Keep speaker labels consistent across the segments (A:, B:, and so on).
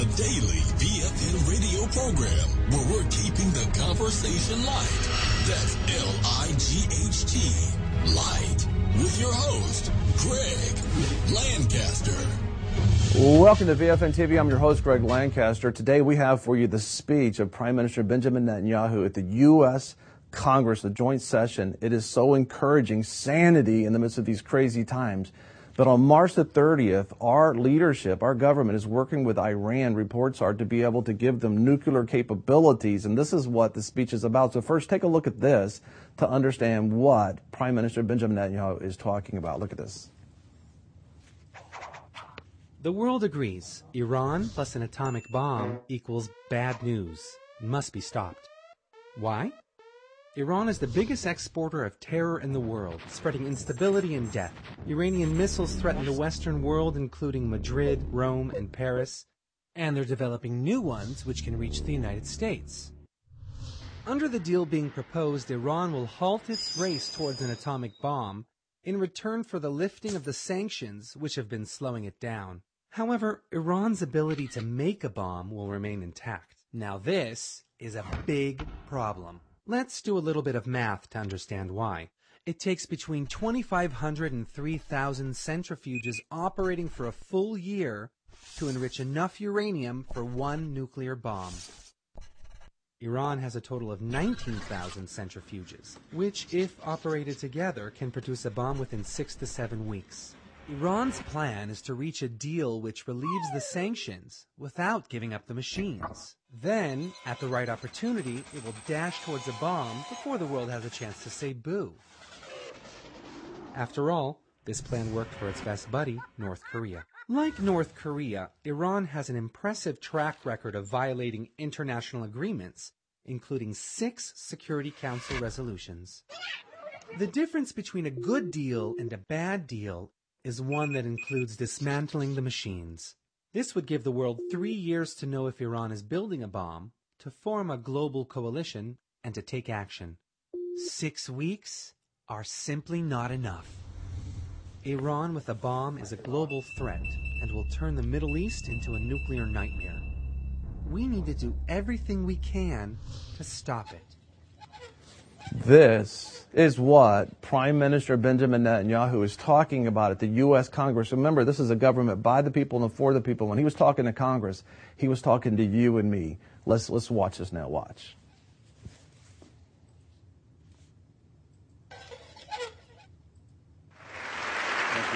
A: the daily BFN radio program where we're keeping the conversation light. That's Light. Light. With your host, Greg Lancaster.
B: Welcome to BFN TV. I'm your host, Greg Lancaster. Today we have for you the speech of Prime Minister Benjamin Netanyahu at the U.S. Congress, the joint session. It is so encouraging, sanity in the midst of these crazy times. But on March the 30th, our leadership, our government is working with Iran, reports are, to be able to give them nuclear capabilities. And this is what the speech is about. So first, take a look at this to understand what Prime Minister Benjamin Netanyahu is talking about. Look at this.
C: The world agrees Iran plus an atomic bomb equals bad news. It must be stopped. Why? Iran is the biggest exporter of terror in the world, spreading instability and death. Iranian missiles threaten the Western world, including Madrid, Rome, and Paris. And they're developing new ones which can reach the United States. Under the deal being proposed, Iran will halt its race towards an atomic bomb in return for the lifting of the sanctions which have been slowing it down. However, Iran's ability to make a bomb will remain intact. Now this is a big problem. Let's do a little bit of math to understand why. It takes between 2,500 and 3,000 centrifuges operating for a full year to enrich enough uranium for one nuclear bomb. Iran has a total of 19,000 centrifuges, which, if operated together, can produce a bomb within 6 to 7 weeks. Iran's plan is to reach a deal which relieves the sanctions without giving up the machines. Then, at the right opportunity, it will dash towards a bomb before the world has a chance to say boo. After all, this plan worked for its best buddy, North Korea. Like North Korea, Iran has an impressive track record of violating international agreements, including 6 Security Council resolutions. The difference between a good deal and a bad deal is one that includes dismantling the machines. This would give the world 3 years to know if Iran is building a bomb, to form a global coalition, and to take action. 6 weeks are simply not enough. Iran with a bomb is a global threat and will turn the Middle East into a nuclear nightmare. We need to do everything we can to stop it.
B: This is what Prime Minister Benjamin Netanyahu is talking about at the U.S. Congress. Remember, this is a government by the people and for the people. When he was talking to Congress, he was talking to you and me. Let's watch this now. Watch.
D: Thank you.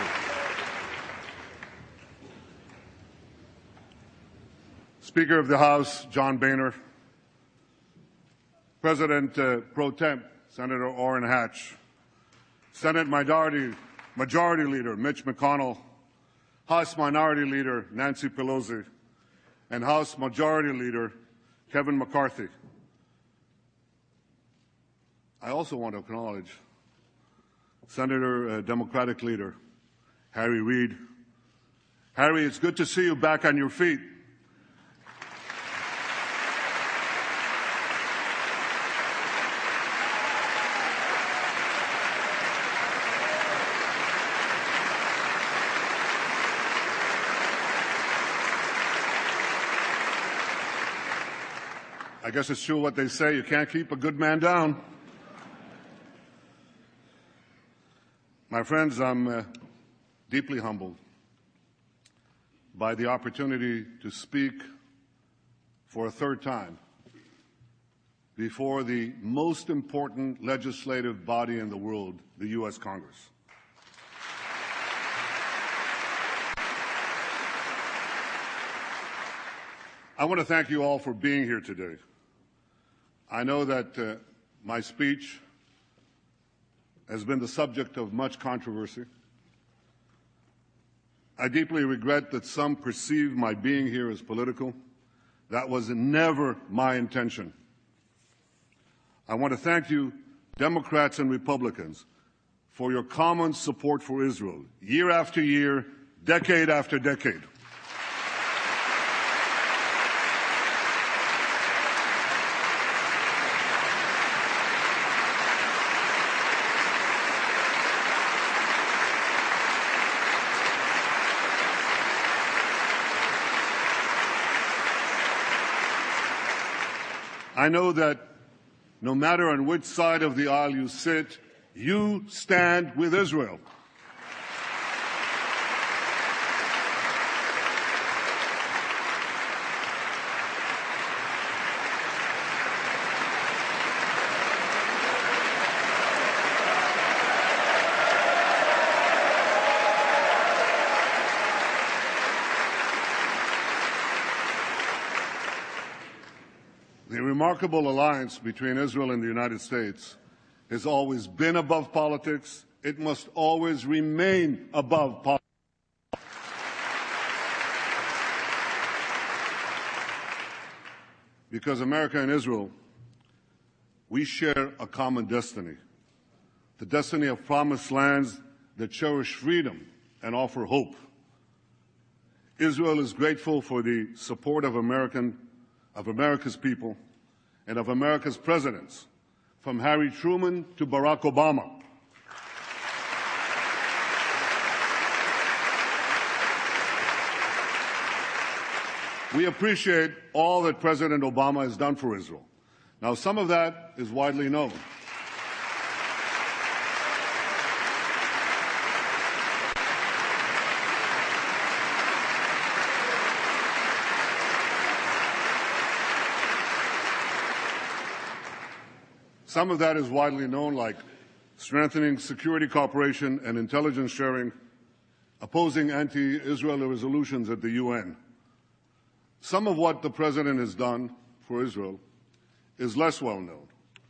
D: Speaker of the House, John Boehner, President Pro Tem, Senator Orrin Hatch, Senate Majority Leader Mitch McConnell, House Minority Leader Nancy Pelosi, and House Majority Leader Kevin McCarthy. I also want to acknowledge Senator Democratic Leader Harry Reid. Harry, it's good to see you back on your feet. I guess it's true what they say, you can't keep a good man down. My friends, I'm deeply humbled by the opportunity to speak for a third time before the most important legislative body in the world, the U.S. Congress. I want to thank you all for being here today. I know that my speech has been the subject of much controversy. I deeply regret that some perceive my being here as political. That was never my intention. I want to thank you, Democrats and Republicans, for your common support for Israel, year after year, decade after decade. I know that no matter on which side of the aisle you sit, you stand with Israel. The remarkable alliance between Israel and the United States has always been above politics. It must always remain above politics. Because America and Israel, we share a common destiny, the destiny of promised lands that cherish freedom and offer hope. Israel is grateful for the support of America's people and of America's presidents, from Harry Truman to Barack Obama. We appreciate all that President Obama has done for Israel. Now, some of that is widely known. Some of that is widely known, like strengthening security cooperation and intelligence sharing, opposing anti-Israeli resolutions at the UN. Some of what the President has done for Israel is less well known.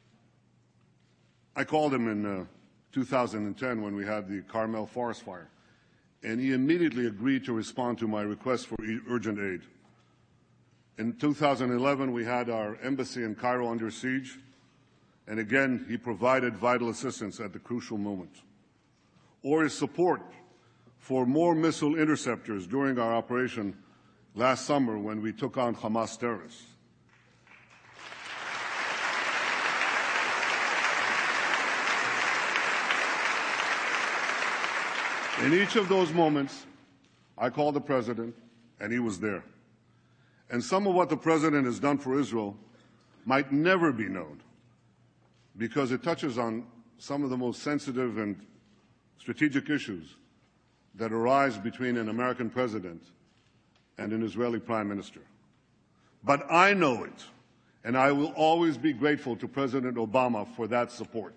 D: I called him in 2010 when we had the Carmel forest fire, and he immediately agreed to respond to my request for urgent aid. In 2011, we had our embassy in Cairo under siege, and again, he provided vital assistance at the crucial moment. Or his support for more missile interceptors during our operation last summer when we took on Hamas terrorists. In each of those moments, I called the President, and he was there. And some of what the President has done for Israel might never be known, because it touches on some of the most sensitive and strategic issues that arise between an American president and an Israeli prime minister. But I know it, and I will always be grateful to President Obama for that support.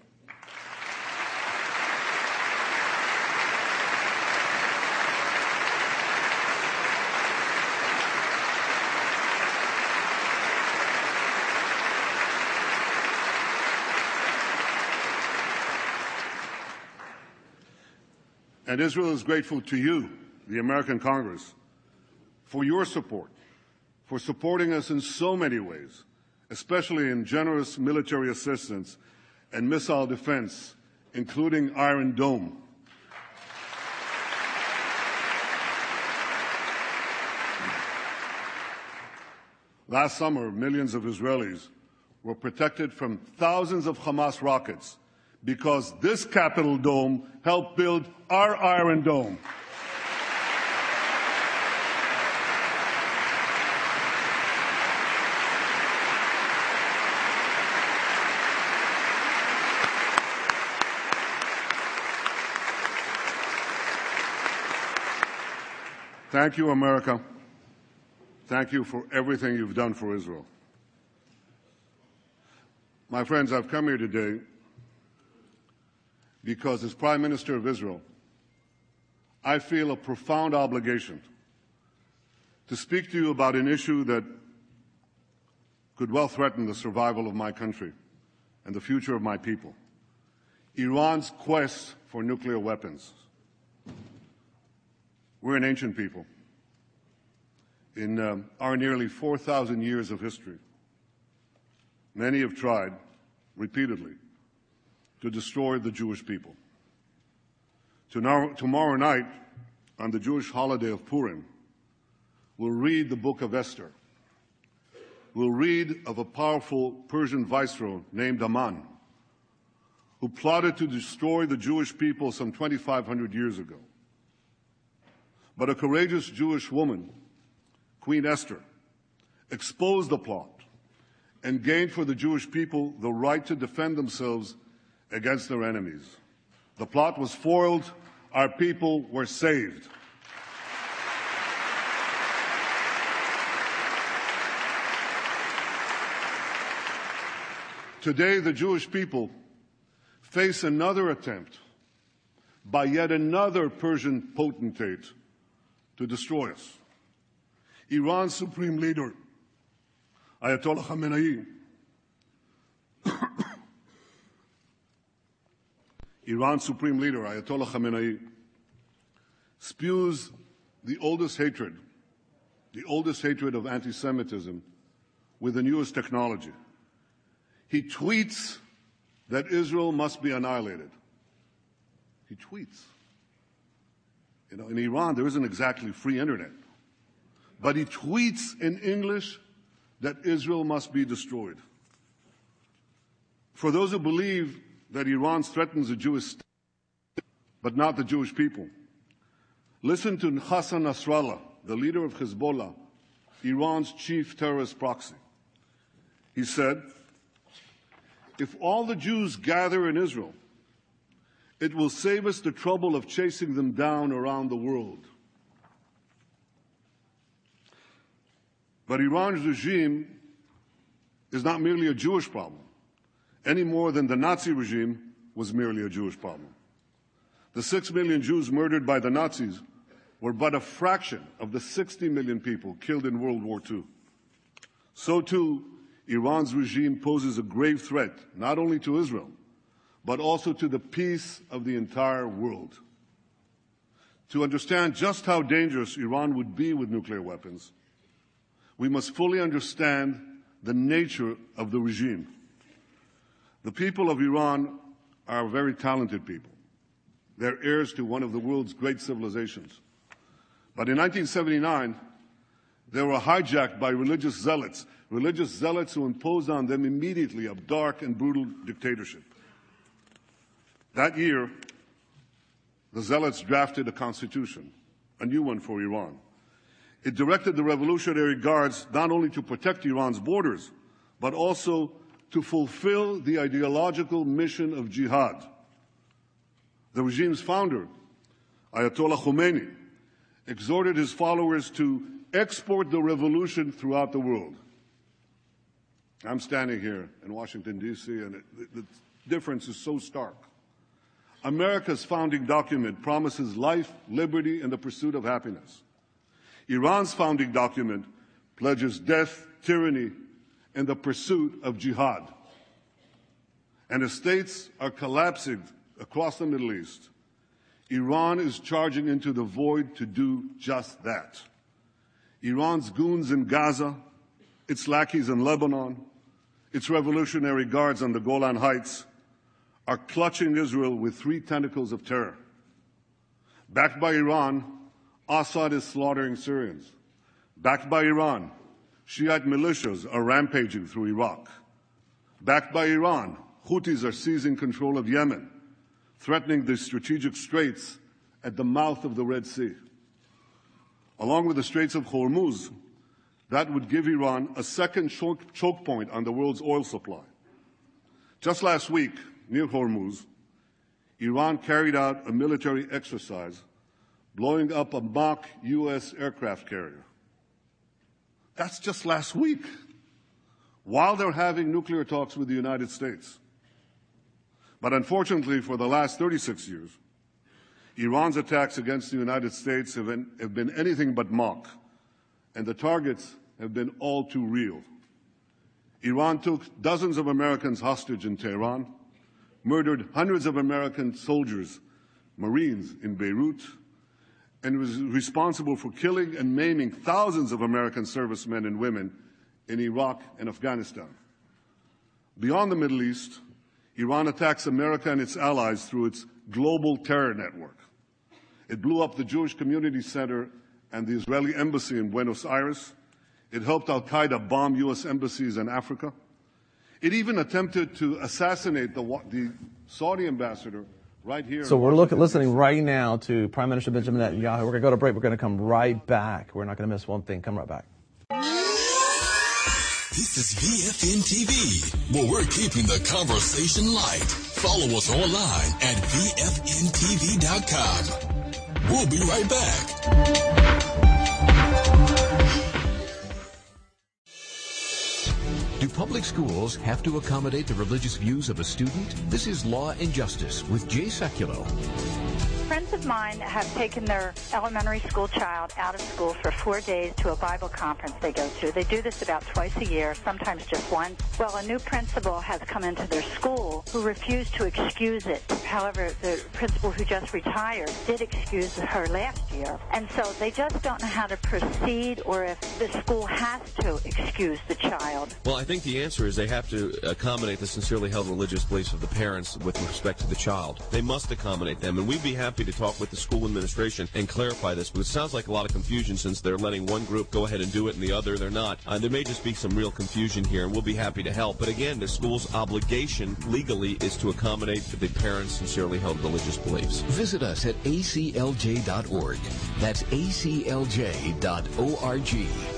D: And Israel is grateful to you, the American Congress, for your support, for supporting us in so many ways, especially in generous military assistance and missile defense, including Iron Dome. Last summer, millions of Israelis were protected from thousands of Hamas rockets because this Capitol dome helped build our Iron Dome. Thank you, America. Thank you for everything you've done for Israel. My friends, I've come here today because as Prime Minister of Israel, I feel a profound obligation to speak to you about an issue that could well threaten the survival of my country and the future of my people: Iran's quest for nuclear weapons. We're an ancient people. In our nearly 4,000 years of history, many have tried repeatedly to destroy the Jewish people. Tomorrow night, on the Jewish holiday of Purim, we'll read the book of Esther. We'll read of a powerful Persian viceroy named Haman, who plotted to destroy the Jewish people some 2,500 years ago. But a courageous Jewish woman, Queen Esther, exposed the plot and gained for the Jewish people the right to defend themselves against their enemies. The plot was foiled. Our people were saved. Today, the Jewish people face another attempt by yet another Persian potentate to destroy us. Iran's supreme leader, Ayatollah Khamenei, Iran's supreme leader, Ayatollah Khamenei, spews the oldest hatred of anti-Semitism with the newest technology. He tweets that Israel must be annihilated. He tweets. You know, in Iran, there isn't exactly free internet. But he tweets in English that Israel must be destroyed. For those who believe that Iran threatens the Jewish state, but not the Jewish people, listen to Hassan Nasrallah, the leader of Hezbollah, Iran's chief terrorist proxy. He said, "If all the Jews gather in Israel, it will save us the trouble of chasing them down around the world." But Iran's regime is not merely a Jewish problem, any more than the Nazi regime was merely a Jewish problem. The 6 million Jews murdered by the Nazis were but a fraction of the 60 million people killed in World War II. So too, Iran's regime poses a grave threat not only to Israel, but also to the peace of the entire world. To understand just how dangerous Iran would be with nuclear weapons, we must fully understand the nature of the regime. The people of Iran are very talented people. They're heirs to one of the world's great civilizations. But in 1979, they were hijacked by religious zealots who imposed on them immediately a dark and brutal dictatorship. That year, the zealots drafted a constitution, a new one for Iran. It directed the Revolutionary Guards not only to protect Iran's borders, but also to fulfill the ideological mission of jihad. The regime's founder, Ayatollah Khomeini, exhorted his followers to export the revolution throughout the world. I'm standing here in Washington, D.C., and the difference is so stark. America's founding document promises life, liberty, and the pursuit of happiness. Iran's founding document pledges death, tyranny, and the pursuit of jihad. And as states are collapsing across the Middle East, Iran is charging into the void to do just that. Iran's goons in Gaza, its lackeys in Lebanon, its Revolutionary Guards on the Golan Heights are clutching Israel with 3 tentacles of terror. Backed by Iran, Assad is slaughtering Syrians. Backed by Iran, Shiite militias are rampaging through Iraq. Backed by Iran, Houthis are seizing control of Yemen, threatening the strategic straits at the mouth of the Red Sea. Along with the Straits of Hormuz, that would give Iran a second choke point on the world's oil supply. Just last week, near Hormuz, Iran carried out a military exercise blowing up a mock U.S. aircraft carrier. That's just last week, while they're having nuclear talks with the United States. But unfortunately, for the last 36 years, Iran's attacks against the United States have been anything but mock, and the targets have been all too real. Iran took dozens of Americans hostage in Tehran, murdered hundreds of American soldiers, Marines in Beirut, and was responsible for killing and maiming thousands of American servicemen and women in Iraq and Afghanistan. Beyond the Middle East, Iran attacks America and its allies through its global terror network. It blew up the Jewish Community Center and the Israeli embassy in Buenos Aires. It helped al-Qaeda bomb U.S. embassies in Africa. It even attempted to assassinate the Saudi ambassador right here.
B: So we're listening right now to Prime Minister Benjamin Netanyahu. We're going to go to break. We're going to come right back. We're not going to miss one thing. Come right back.
A: This is VFN TV, where we're keeping the conversation light. Follow us online at VFNTV.com. We'll be right back.
E: Do public schools have to accommodate the religious views of a student? This is Law and Justice with Jay Sekulow.
F: Friends of mine have taken their elementary school child out of school for 4 days to a Bible conference they go to. They do this about twice a year, sometimes just once. Well, a new principal has come into their school who refused to excuse it. However, the principal who just retired did excuse her last year. And so they just don't know how to proceed or if the school has to excuse the child.
G: Well, I think the answer is they have to accommodate the sincerely held religious beliefs of the parents with respect to the child. They must accommodate them, and we'd be happy to talk with the school administration and clarify this, because it sounds like a lot of confusion since they're letting one group go ahead and do it and the other they're not. There may just be some real confusion here, and we'll be happy to help. But again, the school's obligation legally is to accommodate the parents' sincerely held religious beliefs.
E: Visit us at aclj.org. That's aclj.org.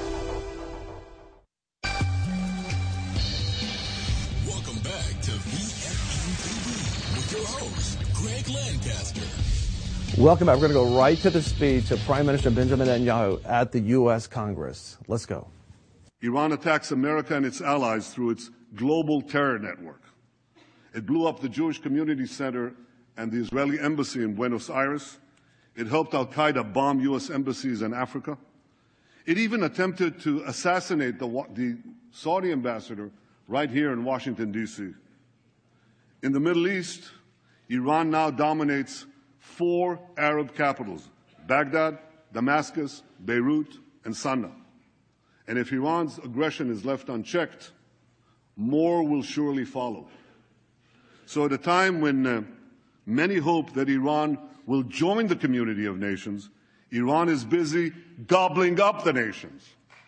A: Welcome back to VFN TV with your host, Greg Lancaster.
B: Welcome back. We're going to go right to the speech of Prime Minister Benjamin Netanyahu at the U.S. Congress. Let's go.
D: Iran attacks America and its allies through its global terror network. It blew up the Jewish Community Center and the Israeli embassy in Buenos Aires. It helped al-Qaeda bomb U.S. embassies in Africa. It even attempted to assassinate the Saudi ambassador right here in Washington, D.C. In the Middle East, Iran now dominates 4 Arab capitals: Baghdad, Damascus, Beirut, and Sana'a. And if Iran's aggression is left unchecked, more will surely follow. So at a time when many hope that Iran will join the community of nations, Iran is busy gobbling up the nations.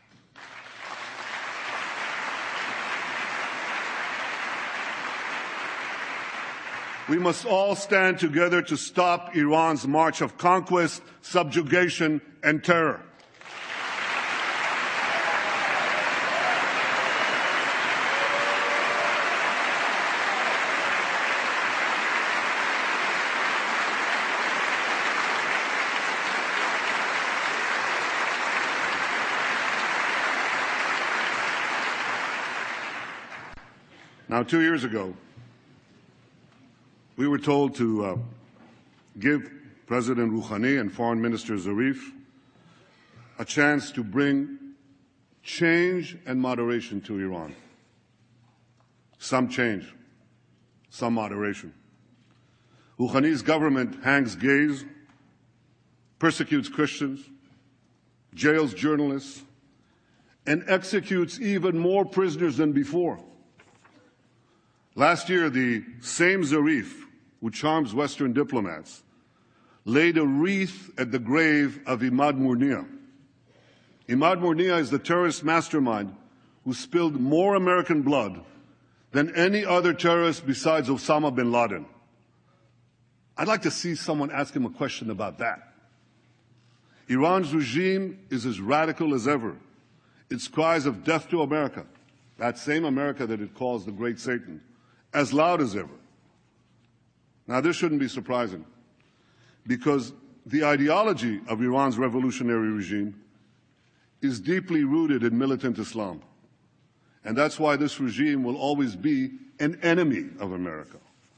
D: We must all stand together to stop Iran's march of conquest, subjugation, and terror. Now, 2 years ago, we were told to give President Rouhani and Foreign Minister Zarif a chance to bring change and moderation to Iran. Some change, some moderation. Rouhani's government hangs gays, persecutes Christians, jails journalists, and executes even more prisoners than before. Last year, the same Zarif, who charms Western diplomats, laid a wreath at the grave of Imad Murnia. Imad Murnia is the terrorist mastermind who spilled more American blood than any other terrorist besides Osama bin Laden. I'd like to see someone ask him a question about that. Iran's regime is as radical as ever. Its cries of death to America, that same America that it calls the Great Satan, as loud as ever. Now, this shouldn't be surprising, because the ideology of Iran's revolutionary regime is deeply rooted in militant Islam. And that's why this regime will always be an enemy of America.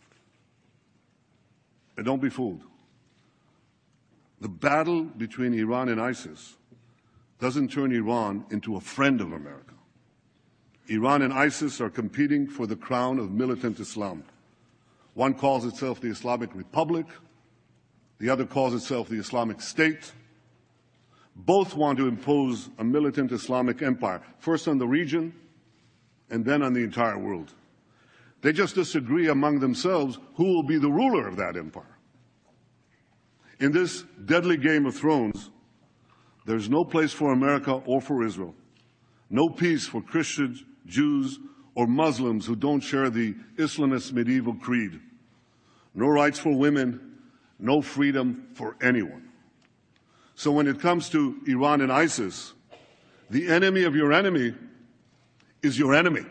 D: And don't be fooled. The battle between Iran and ISIS doesn't turn Iran into a friend of America. Iran and ISIS are competing for the crown of militant Islam. One calls itself the Islamic Republic. The other calls itself the Islamic State. Both want to impose a militant Islamic empire, first on the region and then on the entire world. They just disagree among themselves who will be the ruler of that empire. In this deadly game of thrones, there's no place for America or for Israel. No peace for Christians, Jews, or Muslims who don't share the Islamist medieval creed. No rights for women, no freedom for anyone. So when it comes to Iran and ISIS, the enemy of your enemy is your enemy.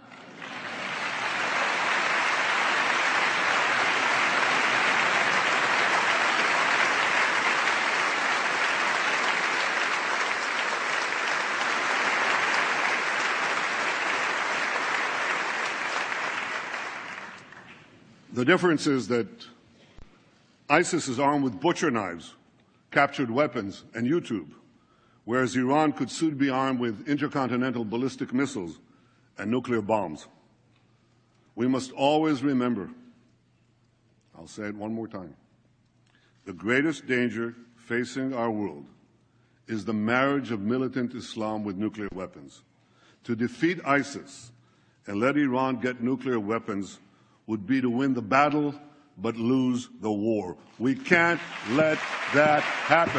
D: The difference is that ISIS is armed with butcher knives, captured weapons, and YouTube, whereas Iran could soon be armed with intercontinental ballistic missiles and nuclear bombs. We must always remember, I'll say it one more time, the greatest danger facing our world is the marriage of militant Islam with nuclear weapons. To defeat ISIS and let Iran get nuclear weapons would be to win the battle but lose the war. We can't let that happen.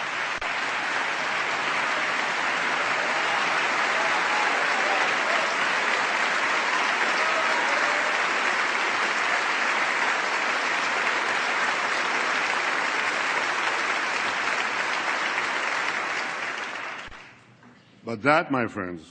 D: But that, my friends,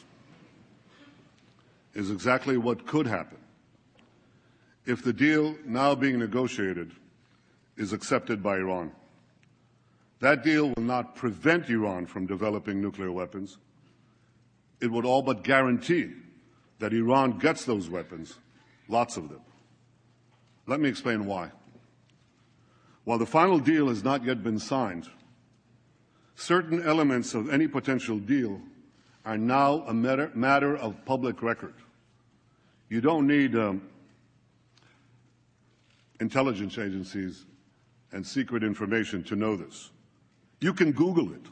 D: is exactly what could happen if the deal now being negotiated is accepted by Iran. That deal will not prevent Iran from developing nuclear weapons. It would all but guarantee that Iran gets those weapons, lots of them. Let me explain why. While the final deal has not yet been signed, certain elements of any potential deal are now a matter of public record. You don't need intelligence agencies and secret information to know this. You can Google it.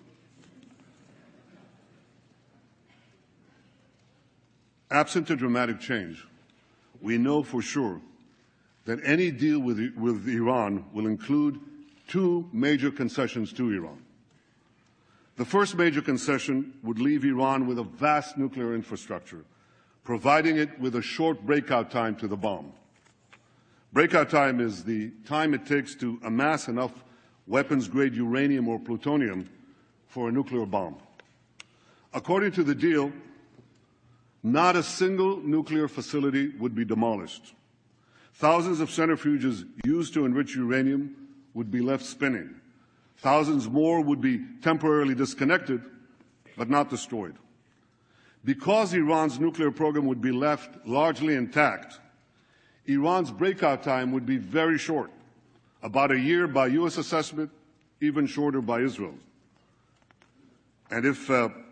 D: Absent a dramatic change, we know for sure that any deal with Iran will include two major concessions to Iran. The first major concession would leave Iran with a vast nuclear infrastructure, providing it with a short breakout time to the bomb. Breakout time is the time it takes to amass enough weapons-grade uranium or plutonium for a nuclear bomb. According to the deal, not a single nuclear facility would be demolished. Thousands of centrifuges used to enrich uranium would be left spinning. Thousands more would be temporarily disconnected, but not destroyed. Because Iran's nuclear program would be left largely intact, Iran's breakout time would be very short, about a year by U.S. assessment, even shorter by Israel. And if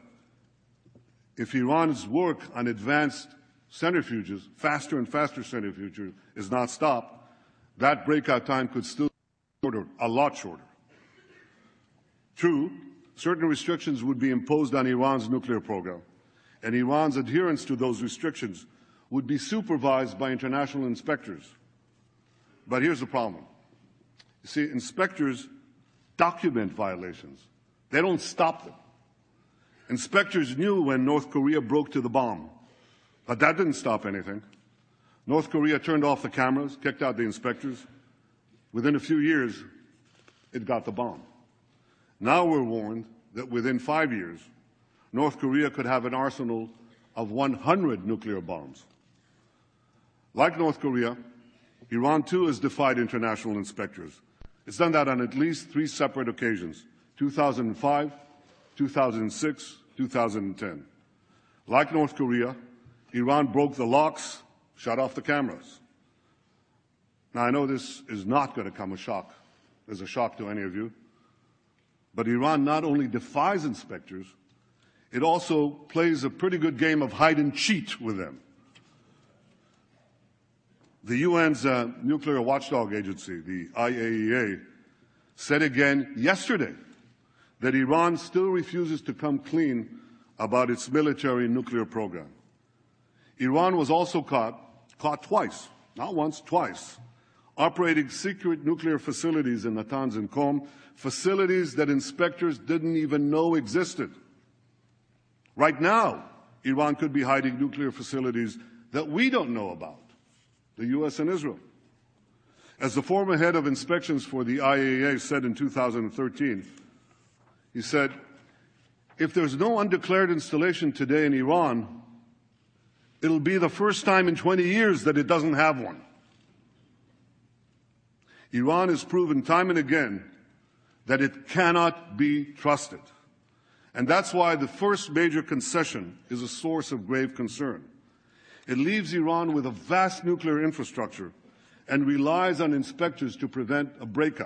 D: Iran's work on advanced centrifuges, faster and faster centrifuges, is not stopped, that breakout time could still be shorter, a lot shorter. True, certain restrictions would be imposed on Iran's nuclear program, and Iran's adherence to those restrictions would be supervised by international inspectors. But here's the problem. You see, inspectors document violations. They don't stop them. Inspectors knew when North Korea broke to the bomb, but that didn't stop anything. North Korea turned off the cameras, kicked out the inspectors. Within a few years, it got the bomb. Now we're warned that within 5 years, North Korea could have an arsenal of 100 nuclear bombs. Like North Korea, Iran too has defied international inspectors. It's done that on at least 3 separate occasions, 2005, 2006, 2010. Like North Korea, Iran broke the locks, shut off the cameras. Now, I know this is not going to come as a shock to any of you, but Iran not only defies inspectors, it also plays a pretty good game of hide and cheat with them. The UN's nuclear watchdog agency, the IAEA, said again yesterday that Iran still refuses to come clean about its military nuclear program. Iran was also caught twice, not once, twice, operating secret nuclear facilities in Natanz and Qom, facilities that inspectors didn't even know existed. Right now, Iran could be hiding nuclear facilities that we don't know about, the U.S. and Israel. As the former head of inspections for the IAEA said in 2013, he said, if there's no undeclared installation today in Iran, It'll be the first time in 20 years that it doesn't have one. Iran has proven time and again that it cannot be trusted. And that's why the first major concession is a source of grave concern. It leaves Iran with a vast nuclear infrastructure and relies on inspectors to prevent a breakout.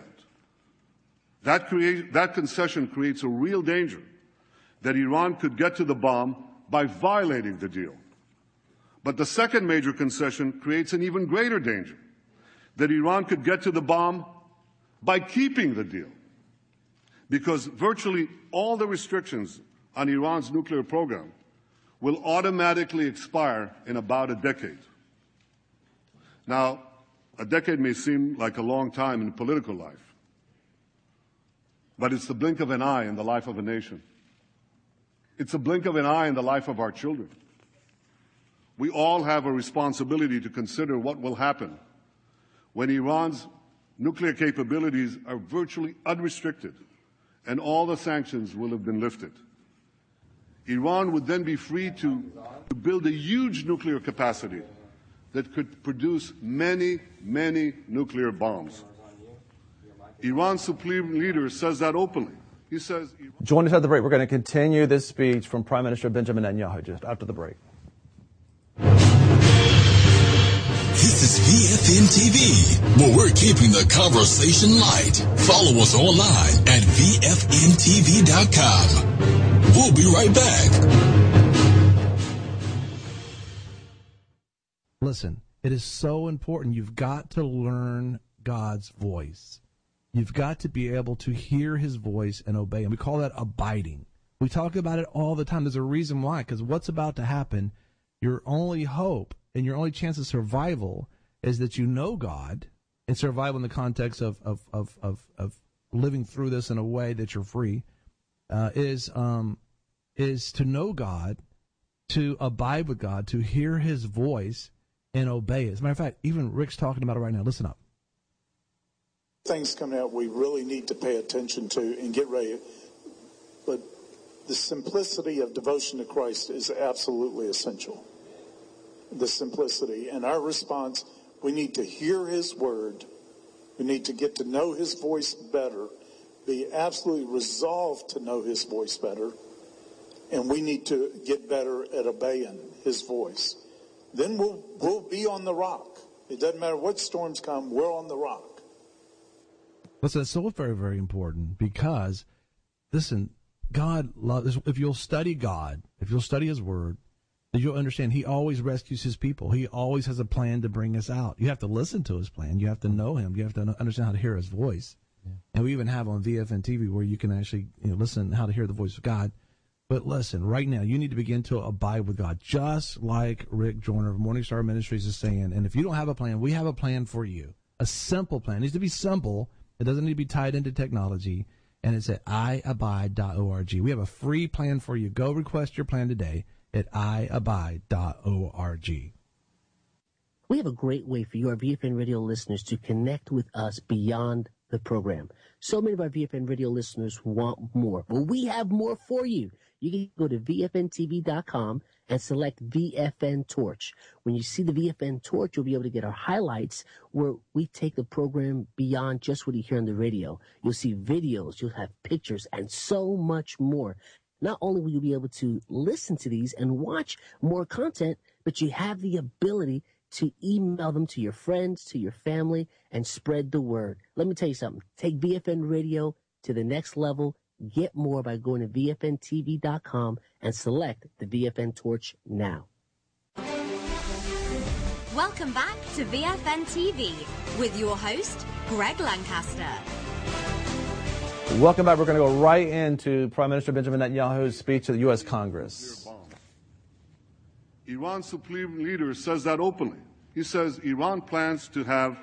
D: That concession creates a real danger that Iran could get to the bomb by violating the deal. But the second major concession creates an even greater danger, that Iran could get to the bomb by keeping the deal. Because virtually all the restrictions on Iran's nuclear program will automatically expire in about a decade. Now, a decade may seem like a long time in political life, but it's the blink of an eye in the life of a nation. It's a blink of an eye in the life of our children. We all have a responsibility to consider what will happen when Iran's nuclear capabilities are virtually unrestricted and all the sanctions will have been lifted. Iran would then be free to build a huge nuclear capacity that could produce many, many nuclear bombs. Iran's supreme leader says that openly. He says...
B: Join us at the break. We're going to continue this speech from Prime Minister Benjamin Netanyahu just after the break.
A: This is VFN TV, where we're keeping the conversation light. Follow us online at VFNTV.com. We'll be right back.
B: Listen, it is so important. You've got to learn God's voice. You've got to be able to hear his voice and obey him. We call that abiding. We talk about it all the time. There's a reason why, because what's about to happen, your only hope and your only chance of survival is that you know God, and survival in the context of living through this in a way that you're free, is to know God, to abide with God, to hear his voice and obey it. As a matter of fact, even Rick's talking about it right now. Listen up.
H: Things coming out we really need to pay attention to and get ready. But the simplicity of devotion to Christ is absolutely essential. The simplicity. And our response, we need to hear his word. We need to get to know his voice better. Be absolutely resolved to know his voice better. And we need to get better at obeying his voice. Then we'll be on the rock. It doesn't matter what storms come, we're on the rock.
B: Listen, it's so very, very important because, listen, God loves, if you'll study God, if you'll study his word, then you'll understand he always rescues his people. He always has a plan to bring us out. You have to listen to his plan. You have to know him. You have to understand how to hear his voice. Yeah. And we even have on VFN TV where you can actually listen how to hear the voice of God. But listen, right now, you need to begin to abide with God, just like Rick Joyner of Morning Star Ministries is saying. And if you don't have a plan, we have a plan for you. A simple plan. It needs to be simple. It doesn't need to be tied into technology. And it's at iabide.org. We have a free plan for you. Go request your plan today at iabide.org.
I: We have a great way for your VFN Radio listeners to connect with us beyond the program. So many of our VFN Radio listeners want more. Well, we have more for you. You can go to VFNTV.com and select VFN Torch. When you see the VFN Torch, you'll be able to get our highlights where we take the program beyond just what you hear on the radio. You'll see videos, you'll have pictures, and so much more. Not only will you be able to listen to these and watch more content, but you have the ability to email them to your friends, to your family, and spread the word. Let me tell you something. Take VFN Radio to the next level. Get more by going to VFNTV.com and select the VFN Torch now.
J: Welcome back to VFN TV with your host, Greg Lancaster.
B: Welcome back. We're going to go right into Prime Minister Benjamin Netanyahu's speech to the U.S. Congress.
D: Iran's supreme leader says that openly. He says Iran plans to have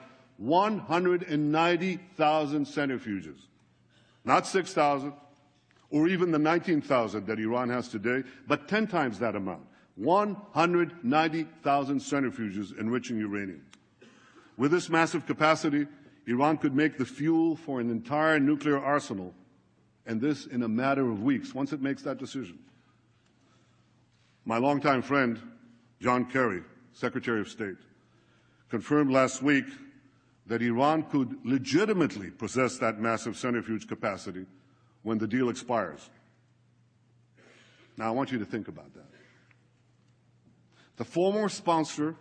D: 190,000 centrifuges, not 6,000 or even the 19,000 that Iran has today, but 10 times that amount, 190,000 centrifuges enriching uranium. With this massive capacity, Iran could make the fuel for an entire nuclear arsenal, and this in a matter of weeks, once it makes that decision. My longtime friend, John Kerry, Secretary of State, confirmed last week that Iran could legitimately possess that massive centrifuge capacity when the deal expires. Now, I want you to think about that. The foremost sponsor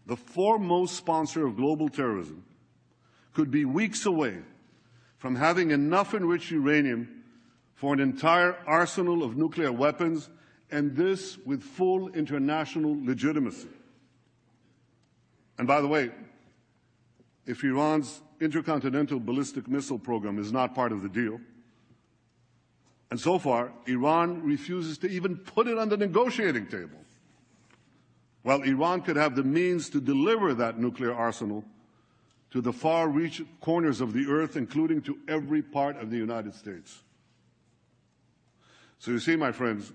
D: of global terrorism could be weeks away from having enough enriched uranium for an entire arsenal of nuclear weapons, and this with full international legitimacy. And by the way, if Iran's intercontinental ballistic missile program is not part of the deal, and so far Iran refuses to even put it on the negotiating table, well, Iran could have the means to deliver that nuclear arsenal to the far-reach corners of the earth, including to every part of the United States. So you see, my friends,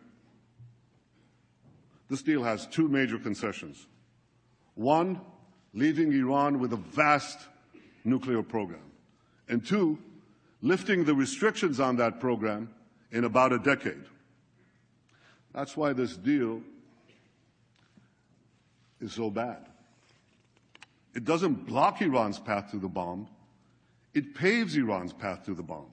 D: this deal has two major concessions. One, leaving Iran with a vast nuclear program. And two, lifting the restrictions on that program in about a decade. That's why this deal is so bad. It doesn't block Iran's path to the bomb. It paves Iran's path to the bomb.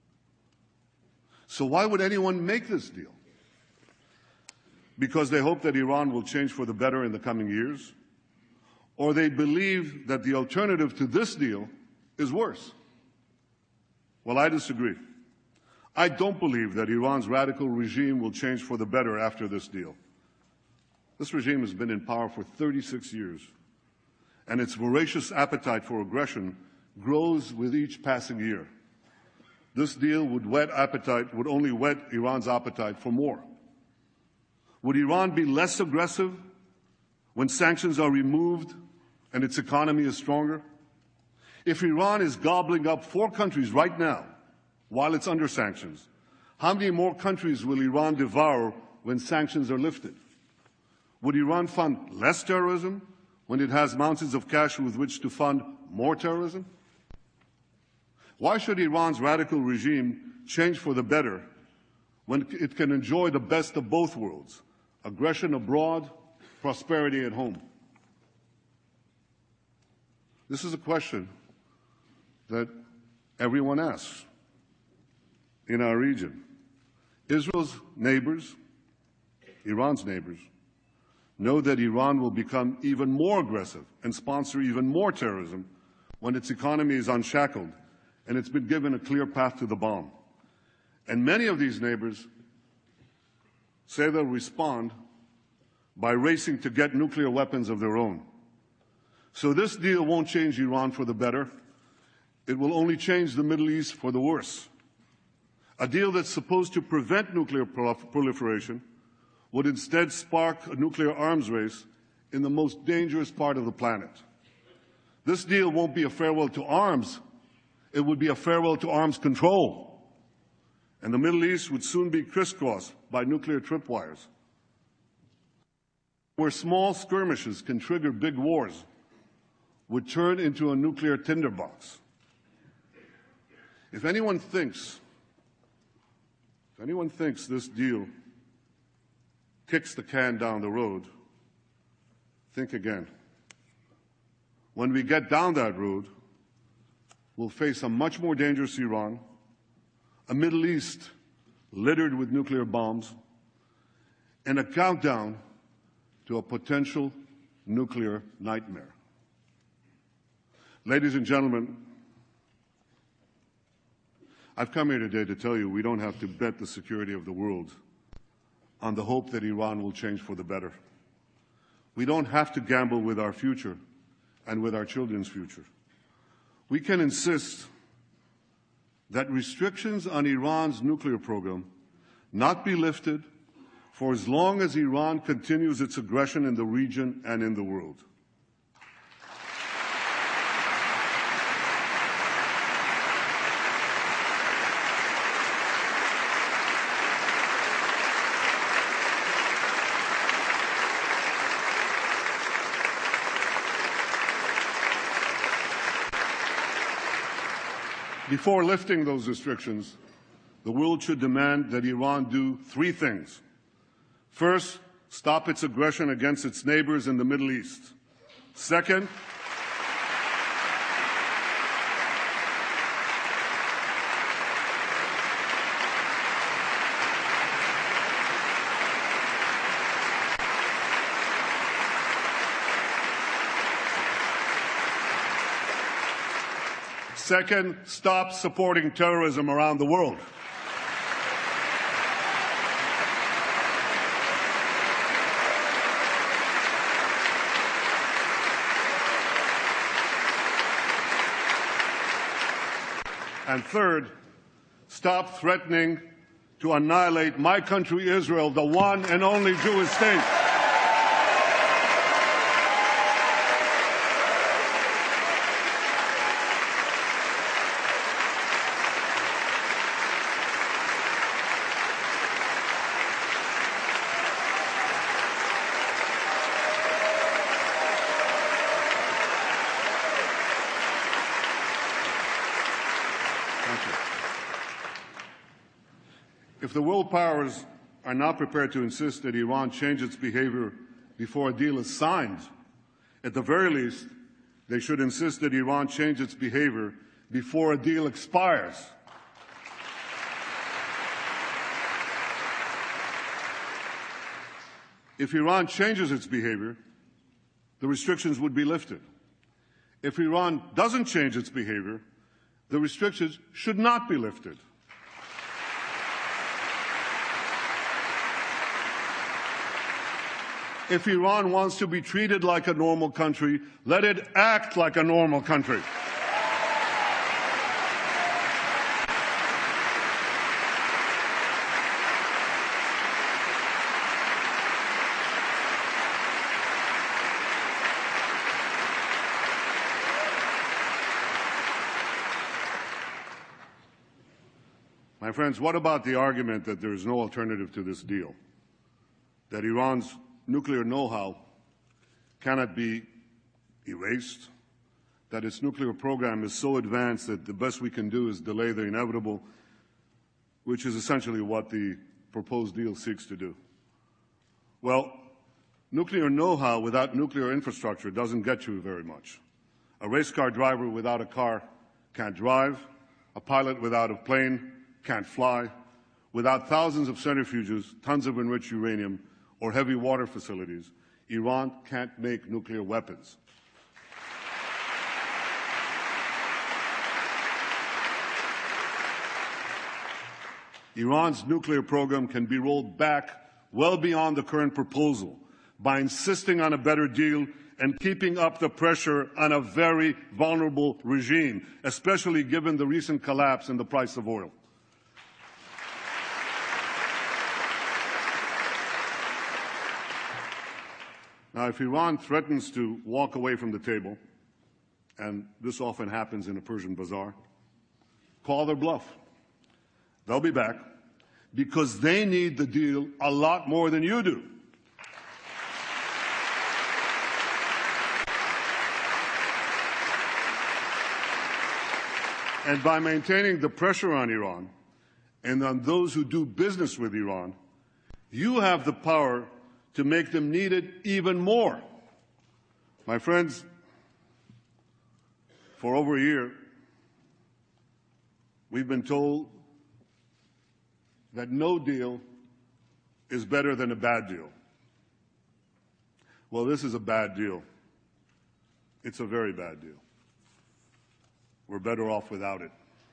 D: So why would anyone make this deal? Because they hope that Iran will change for the better in the coming years? Or they believe that the alternative to this deal is worse? Well, I disagree. I don't believe that Iran's radical regime will change for the better after this deal. This regime has been in power for 36 years, and its voracious appetite for aggression grows with each passing year. This deal would only whet Iran's appetite for more. Would Iran be less aggressive when sanctions are removed and its economy is stronger? If Iran is gobbling up 4 countries right now while it's under sanctions, how many more countries will Iran devour when sanctions are lifted? Would Iran fund less terrorism when it has mountains of cash with which to fund more terrorism? Why should Iran's radical regime change for the better when it can enjoy the best of both worlds, aggression abroad, prosperity at home? This is a question that everyone asks in our region. Israel's neighbors, Iran's neighbors, know that Iran will become even more aggressive and sponsor even more terrorism when its economy is unshackled and it's been given a clear path to the bomb. And many of these neighbors say they'll respond by racing to get nuclear weapons of their own. So this deal won't change Iran for the better. It will only change the Middle East for the worse. A deal that's supposed to prevent nuclear proliferation would instead spark a nuclear arms race in the most dangerous part of the planet. This deal won't be a farewell to arms. It would be a farewell to arms control. And the Middle East would soon be crisscrossed by nuclear tripwires. Where small skirmishes can trigger big wars would turn into a nuclear tinderbox. If anyone thinks this deal kicks the can down the road, think again. When we get down that road, we'll face a much more dangerous Iran, a Middle East littered with nuclear bombs, and a countdown to a potential nuclear nightmare. Ladies and gentlemen, I've come here today to tell you we don't have to bet the security of the world on the hope that Iran will change for the better. We don't have to gamble with our future and with our children's future. We can insist that restrictions on Iran's nuclear program not be lifted for as long as Iran continues its aggression in the region and in the world. Before lifting those restrictions, the world should demand that Iran do 3 things. First, stop its aggression against its neighbors in the Middle East. Second, stop supporting terrorism around the world. And third, stop threatening to annihilate my country, Israel, the one and only Jewish state. If the world powers are not prepared to insist that Iran change its behavior before a deal is signed, at the very least, they should insist that Iran change its behavior before a deal expires. If Iran changes its behavior, the restrictions would be lifted. If Iran doesn't change its behavior, the restrictions should not be lifted. If Iran wants to be treated like a normal country, let it act like a normal country. My friends, what about the argument that there is no alternative to this deal? That Iran's nuclear know-how cannot be erased, that its nuclear program is so advanced that the best we can do is delay the inevitable, which is essentially what the proposed deal seeks to do. Well, nuclear know-how without nuclear infrastructure doesn't get you very much. A race car driver without a car can't drive. A pilot without a plane can't fly. Without thousands of centrifuges, tons of enriched uranium, or heavy water facilities, Iran can't make nuclear weapons. Iran's nuclear program can be rolled back well beyond the current proposal by insisting on a better deal and keeping up the pressure on a very vulnerable regime, especially given the recent collapse in the price of oil. Now, if Iran threatens to walk away from the table, and this often happens in a Persian bazaar, call their bluff. They'll be back because they need the deal a lot more than you do. And by maintaining the pressure on Iran and on those who do business with Iran, you have the power to make them need it even more. My friends, for over a year, we've been told that no deal is better than a bad deal. Well, this is a bad deal. It's a very bad deal. We're better off without it.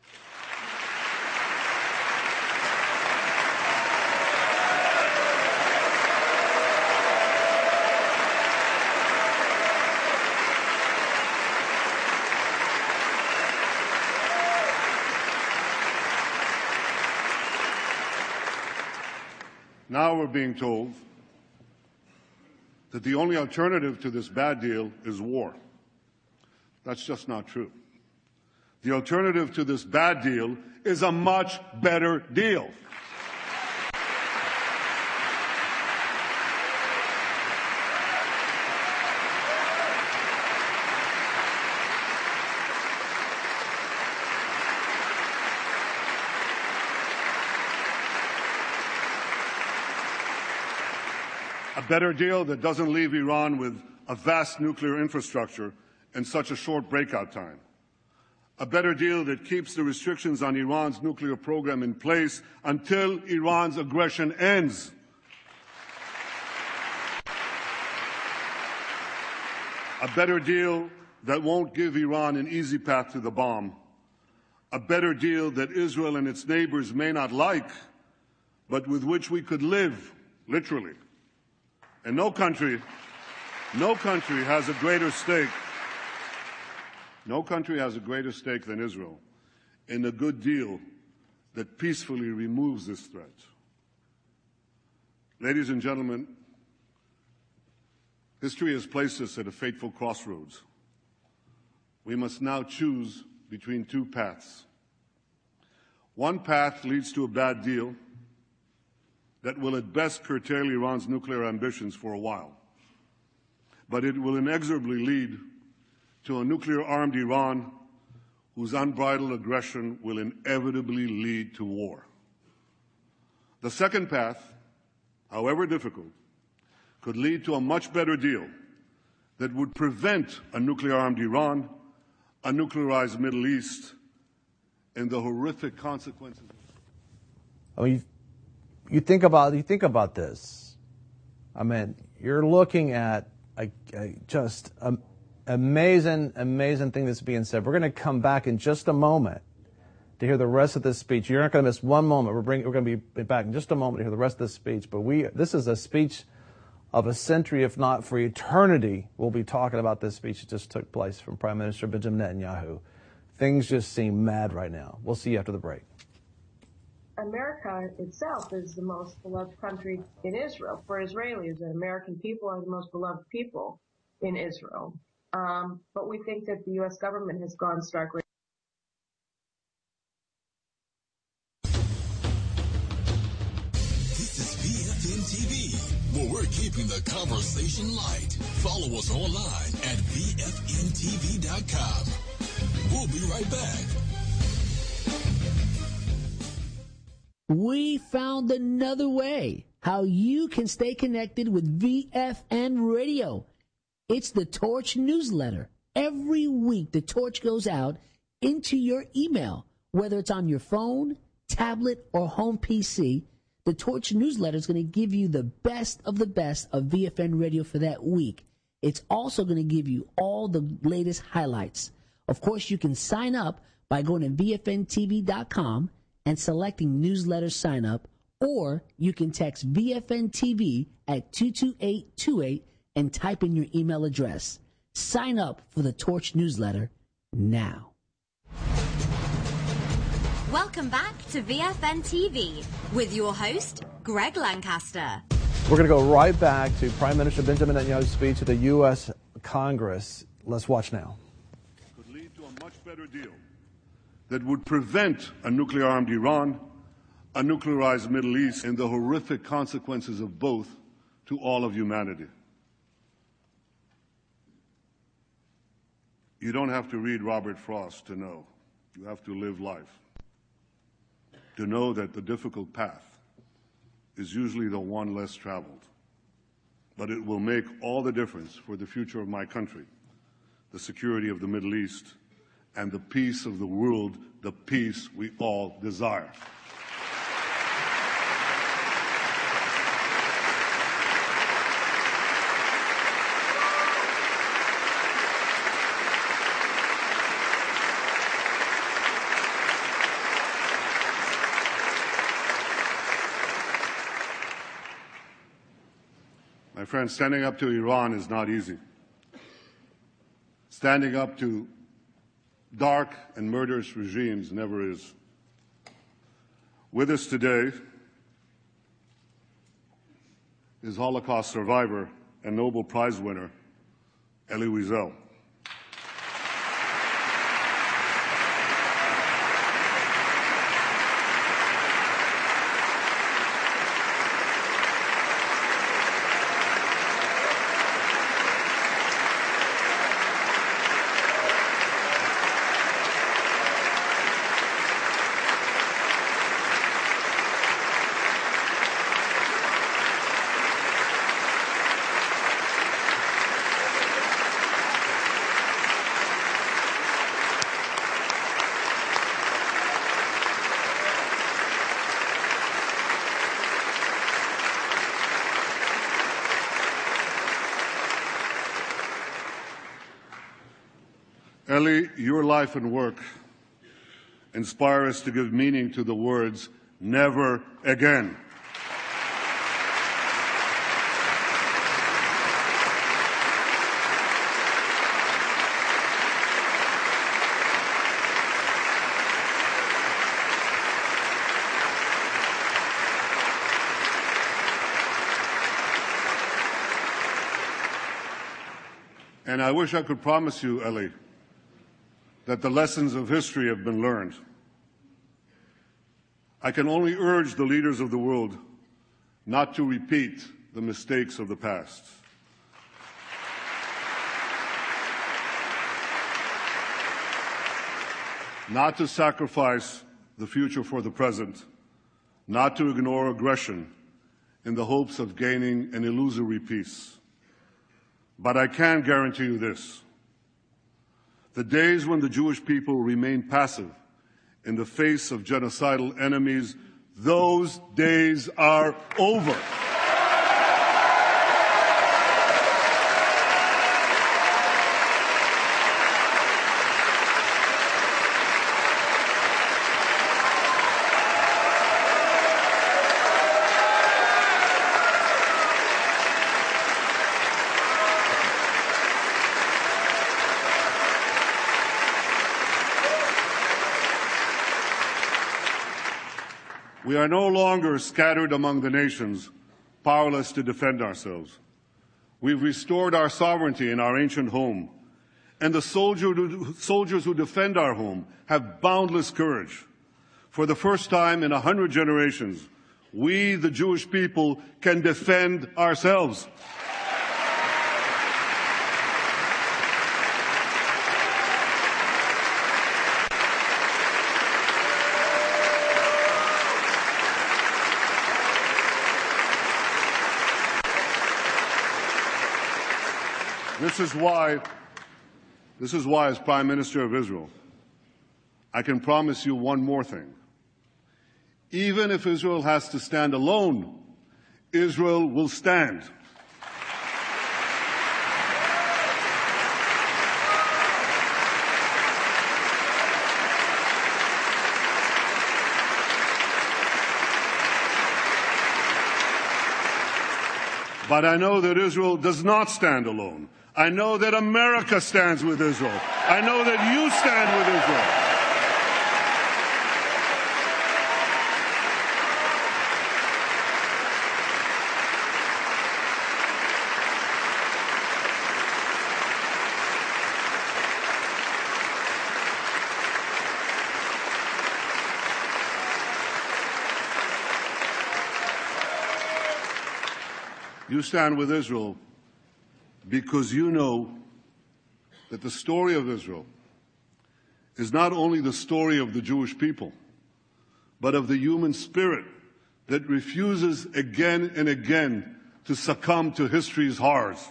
D: Now we're being told that the only alternative to this bad deal is war. That's just not true. The alternative to this bad deal is a much better deal. A better deal that doesn't leave Iran with a vast nuclear infrastructure in such a short breakout time. A better deal that keeps the restrictions on Iran's nuclear program in place until Iran's aggression ends. A better deal that won't give Iran an easy path to the bomb. A better deal that Israel and its neighbors may not like, but with which we could live, literally. And no country has a greater stake. No country has a greater stake than Israel in a good deal that peacefully removes this threat. Ladies and gentlemen, history has placed us at a fateful crossroads. We must now choose between two paths. One path leads to a bad deal that will at best curtail Iran's nuclear ambitions for a while, but it will inexorably lead to a nuclear-armed Iran whose unbridled aggression will inevitably lead to war. The second path, however difficult, could lead to a much better deal that would prevent a nuclear-armed Iran, a nuclearized Middle East, and the horrific consequences.
B: I mean, you think about this. I mean, you're looking at just an amazing thing that's being said. We're going to come back in just a moment to hear the rest of this speech. You're not going to miss one moment. We're going to be back in just a moment to hear the rest of this speech. But this is a speech of a century, if not for eternity. We'll be talking about this speech that just took place from Prime Minister Benjamin Netanyahu. Things just seem mad right now. We'll see you after the break.
K: America itself is the most beloved country in Israel for Israelis, and American people are the most beloved people in Israel. But we think that the U.S. government has gone stark.
A: This is VFN TV, where we're keeping the conversation light. Follow us online at VFNTV.com. We'll be right back.
I: We found another way how you can stay connected with VFN Radio. It's the Torch newsletter. Every week, the Torch goes out into your email, whether it's on your phone, tablet, or home PC. The Torch newsletter is going to give you the best of VFN Radio for that week. It's also going to give you all the latest highlights. Of course, you can sign up by going to VFNTV.com and selecting newsletter sign up, or you can text VFN TV at 22828 and type in your email address. Sign up for the Torch newsletter now.
J: Welcome back to VFN TV with your host, Greg Lancaster.
B: We're going to go right back to Prime Minister Benjamin Netanyahu's speech at the U.S. Congress. Let's watch now.
D: Could lead to a much better deal that would prevent a nuclear-armed Iran, a nuclearized Middle East, and the horrific consequences of both to all of humanity. You don't have to read Robert Frost to know. You have to live life to know that the difficult path is usually the one less traveled. But it will make all the difference for the future of my country, the security of the Middle East, and the peace of the world, the peace we all desire. My friends, standing up to Iran is not easy. Standing up to dark and murderous regimes never is. With us today is Holocaust survivor and Nobel Prize winner Elie Wiesel. Eli, your life and work inspire us to give meaning to the words, never again. And I wish I could promise you, Eli, that the lessons of history have been learned. I can only urge the leaders of the world not to repeat the mistakes of the past. Not to sacrifice the future for the present, not to ignore aggression in the hopes of gaining an illusory peace. But I can guarantee you this. The days when the Jewish people remain passive in the face of genocidal enemies, those days are over. We are no longer scattered among the nations, powerless to defend ourselves. We've restored our sovereignty in our ancient home, and the soldiers who defend our home have boundless courage. For the first time in 100 generations, we, the Jewish people, can defend ourselves. This is why, as Prime Minister of Israel, I can promise you one more thing. Even if Israel has to stand alone, Israel will stand. But I know that Israel does not stand alone. I know that America stands with Israel. I know that you stand with Israel. You stand with Israel because you know that the story of Israel is not only the story of the Jewish people, but of the human spirit that refuses again and again to succumb to history's horrors.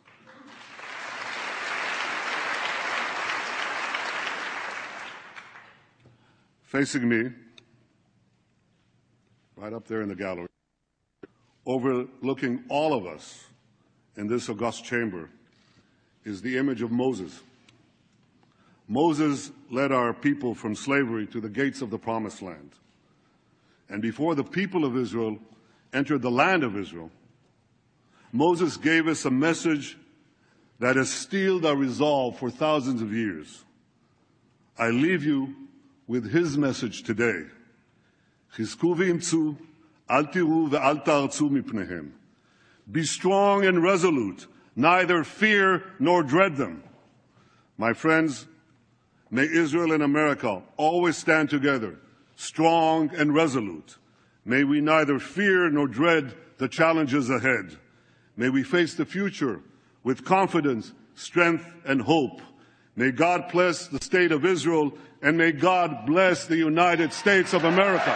D: Facing me, right up there in the gallery, overlooking all of us in this august chamber, is the image of Moses. Moses led our people from slavery to the gates of the Promised Land. And before the people of Israel entered the land of Israel, Moses gave us a message that has steeled our resolve for thousands of years. I leave you with his message today. Chizku v'imtzu, al tiru ve'al ta'artzu mipnehem. Be strong and resolute, neither fear nor dread them. My friends, may Israel and America always stand together, strong and resolute. May we neither fear nor dread the challenges ahead. May we face the future with confidence, strength, and hope. May God bless the state of Israel, and may God bless the United States of America.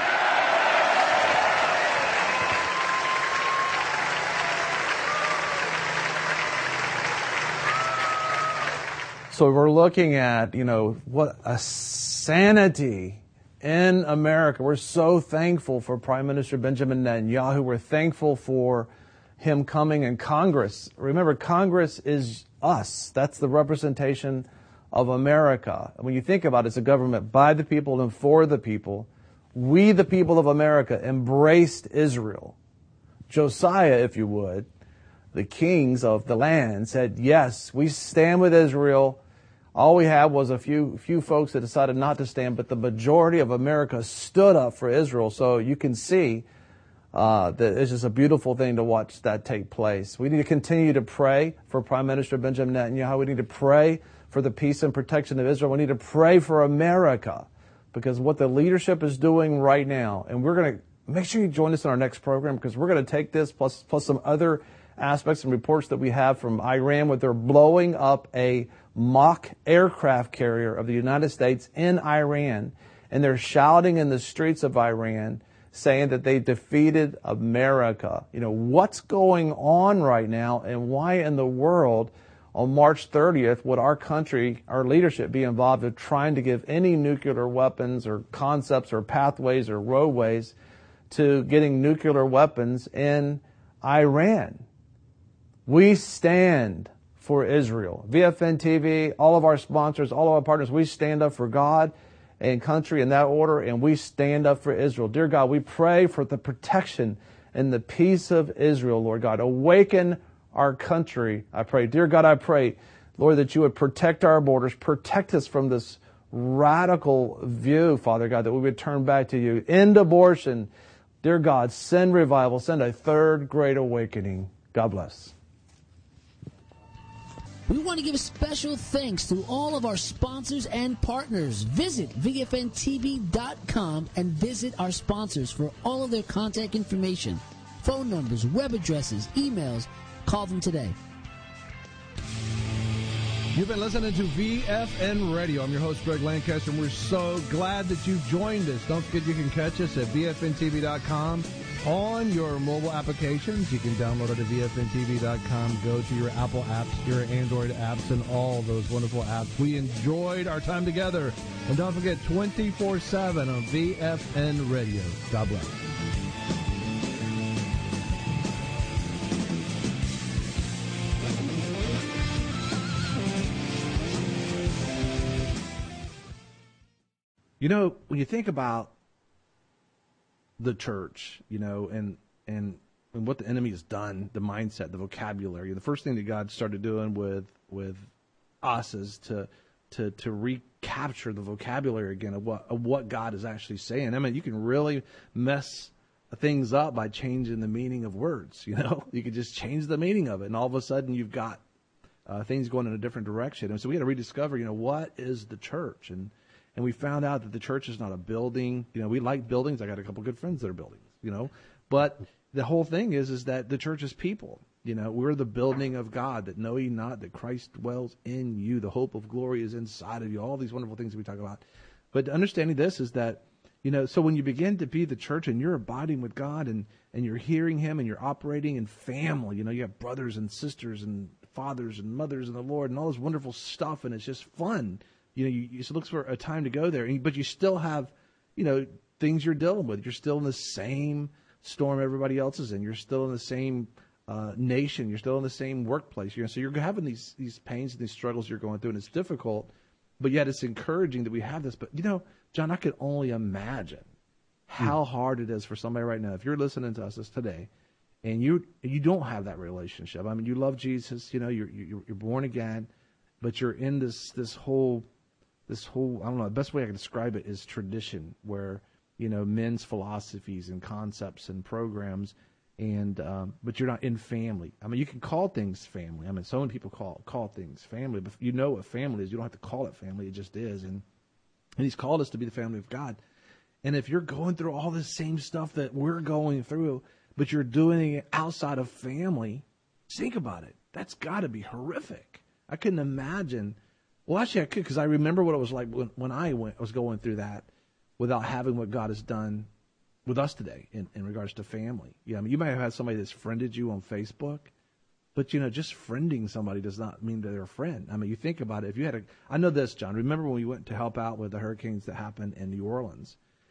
B: So we're looking at, what a sanity in America. We're so thankful for Prime Minister Benjamin Netanyahu. We're thankful for him coming in Congress. Remember, Congress is us. That's the representation of America. When you think about it, it's a government by the people and for the people. We, the people of America, embraced Israel. Josiah, if you would, the kings of the land, said, yes, we stand with Israel. All we had was a few folks that decided not to stand, but the majority of America stood up for Israel. So you can see that it's just a beautiful thing to watch that take place. We need to continue to pray for Prime Minister Benjamin Netanyahu. We need to pray for the peace and protection of Israel. We need to pray for America, because what the leadership is doing right now, and we're going to make sure you join us in our next program, because we're going to take this plus some other aspects and reports that we have from Iran, where they're blowing up a mock aircraft carrier of the United States in Iran, and they're shouting in the streets of Iran, saying that they defeated America. You know, what's going on right now, and why in the world on March 30th would our country, our leadership, be involved in trying to give any nuclear weapons or concepts or pathways or roadways to getting nuclear weapons in Iran? We stand for Israel. VFN TV, all of our sponsors, all of our partners, we stand up for God and country in that order, and we stand up for Israel. Dear God, we pray for the protection and the peace of Israel, Lord God. Awaken our country, I pray. Dear God, I pray, Lord, that you would protect our borders, protect us from this radical view, Father God, that we would turn back to you. End abortion. Dear God, send revival, send a third great awakening. God bless.
I: We want to give a special thanks to all of our sponsors and partners. Visit VFNTV.com and visit our sponsors for all of their contact information, phone numbers, web addresses, emails. Call them today.
L: You've been listening to VFN Radio. I'm your host, Greg Lancaster, and we're so glad that you've joined us. Don't forget you can catch us at VFNTV.com on your mobile applications. You can download it at VFNTV.com. Go to your Apple apps, your Android apps, and all those wonderful apps. We enjoyed our time together. And don't forget, 24/7 on VFN Radio. God bless.
B: You know, when you think about the church, you know, and what the enemy has done, the mindset, the vocabulary, the first thing that God started doing with us is to recapture the vocabulary again of what God is actually saying. I mean, you can really mess things up by changing the meaning of words. You know, you could just change the meaning of it, and all of a sudden you've got things going in a different direction. And so we had to rediscover, you know, what is the church? And we found out that the church is not a building. You know, we like buildings. I got a couple good friends that are buildings, you know. But the whole thing is that the church is people. You know, we're the building of God, that know ye not that Christ dwells in you. The hope of glory is inside of you. All these wonderful things that we talk about. But understanding this is that, you know, so when you begin to be the church and you're abiding with God and you're hearing him and you're operating in family, you know, you have brothers and sisters and fathers and mothers in the Lord and all this wonderful stuff, and it's just fun. You know, you just look for a time to go there, but you still have, you know, things you're dealing with. You're still in the same storm everybody else is in. You're still in the same nation. You're still in the same workplace. So you're having these pains and these struggles you're going through, and it's difficult, but yet it's encouraging that we have this. But, you know, John, I could only imagine how hard it is for somebody right now. If you're listening to us today and you don't have that relationship. I mean, you love Jesus, you know, you're born again, but you're in this whole, I don't know, the best way I can describe it is tradition, where, you know, men's philosophies and concepts and programs, and but you're not in family. I mean, you can call things family. I mean, so many people call things family, but you know what family is. You don't have to call it family. It just is. And he's called us to be the family of God. And if you're going through all this same stuff that we're going through, but you're doing it outside of family, think about it. That's got to be horrific. I couldn't imagine. Well, actually, I could, because I remember what it was like when I was going through that without having what God has done with us today in regards to family. Yeah, I mean, you might have had somebody that's friended you on Facebook, but, you know, just friending somebody does not mean that they're a friend. I mean, you think about it. If you had I know this, John. Remember when we went to help out with the hurricanes that happened in New Orleans,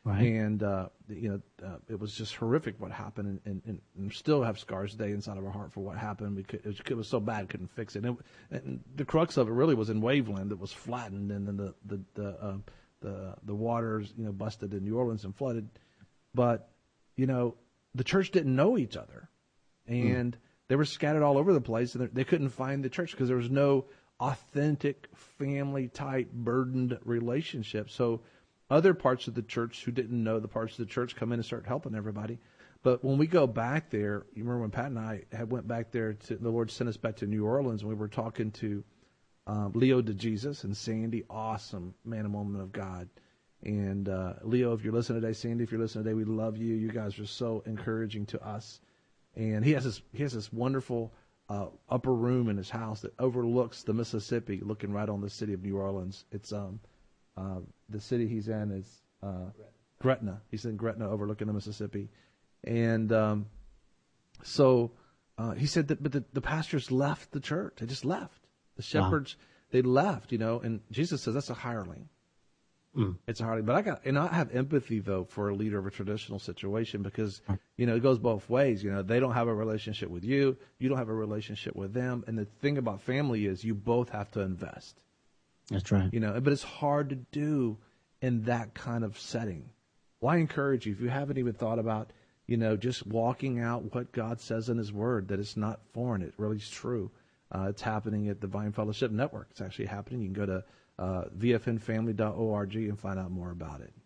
I: Right.
B: And, it was just horrific what happened, and still have scars today inside of our heart for what happened. It was so bad, couldn't fix it. And the crux of it really was in Waveland that was flattened, and then the waters, busted in New Orleans and flooded. But, the church didn't know each other, and they were scattered all over the place, and they couldn't find the church because there was no authentic family-type burdened relationship. So other parts of the church who didn't know the parts of the church come in and start helping everybody. But when we go back there, you remember when Pat and I went back there, the Lord sent us back to New Orleans, and we were talking to Leo DeJesus and Sandy, awesome man and woman of God. And Leo, if you're listening today, Sandy, if you're listening today, we love you. You guys are so encouraging to us. And he has this wonderful upper room in his house that overlooks the Mississippi, looking right on the city of New Orleans. It's the city he's in is Gretna. He's in Gretna, overlooking the Mississippi. And so he said that, but the pastors left the church. They just left. The shepherds, they left, and Jesus says that's a hireling. It's a hireling. But I have empathy, though, for a leader of a traditional situation because, it goes both ways. They don't have a relationship with you. You don't have a relationship with them. And the thing about family is you both have to invest.
I: That's right.
B: But it's hard to do in that kind of setting. Well, I encourage you, if you haven't even thought about, just walking out what God says in his word, that it's not foreign. It really is true. It's happening at the Vine Fellowship Network. It's actually happening. You can go to VFNfamily.org and find out more about it.